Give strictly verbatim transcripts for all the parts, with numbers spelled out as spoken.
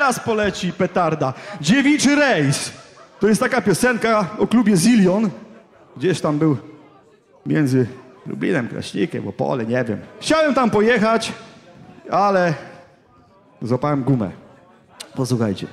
teraz poleci petarda. Dziewiczy rejs. To jest taka piosenka o klubie Zillion. Gdzieś tam był między Lublinem, Kraśnikiem, Opole, nie wiem. Chciałem tam pojechać, ale złapałem gumę. Posłuchajcie.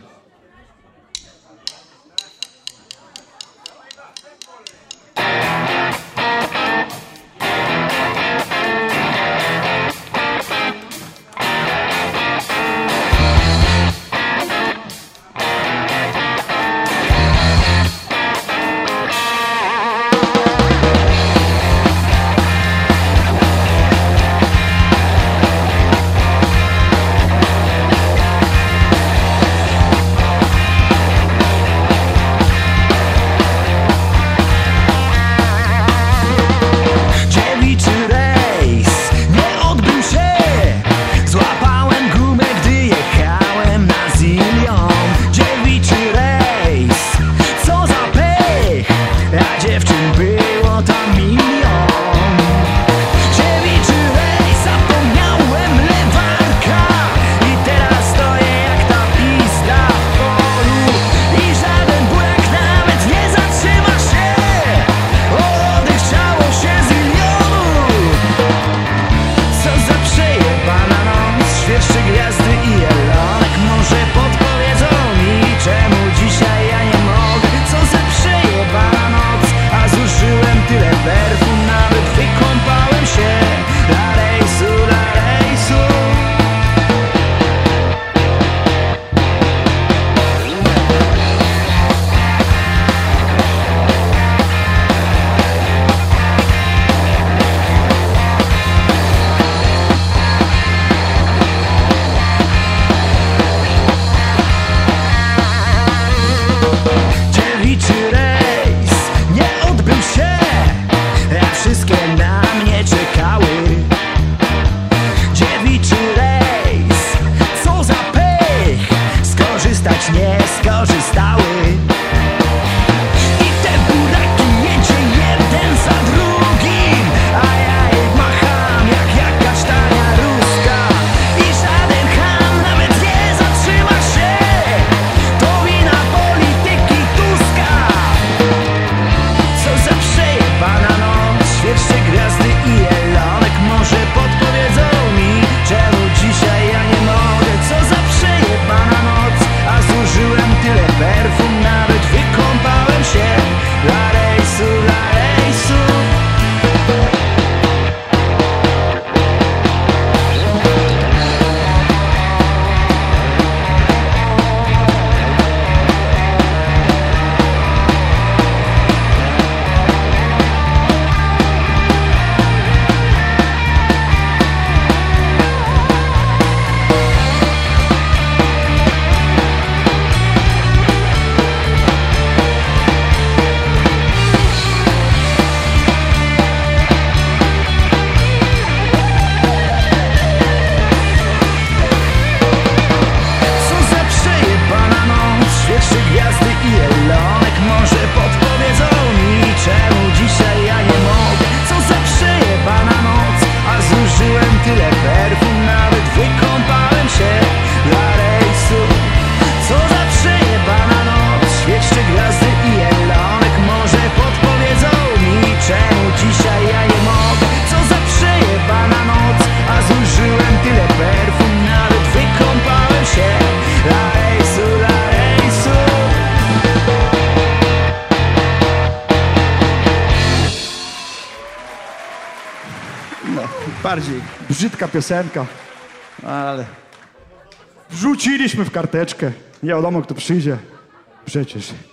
Nie skorzystały. I te buraki jedzie jeden za drugim, a ja ich macham jak jakaś tania ruska. I żaden ham nawet nie zatrzyma się. To wina polityki Tuska. Co za przejebana noc. Świerszcze gwiazdy i Elonek może podpowiedzą mi, czemu dzisiaj ja nie mogę. Co za przejebana noc. A zużyłem tyle perfum, nawet wykąpałem się dla rejsu, dla rejsu. No, bardziej brzydka piosenka, ale wrzuciliśmy w karteczkę. Nie wiadomo, kto przyjdzie. Przecież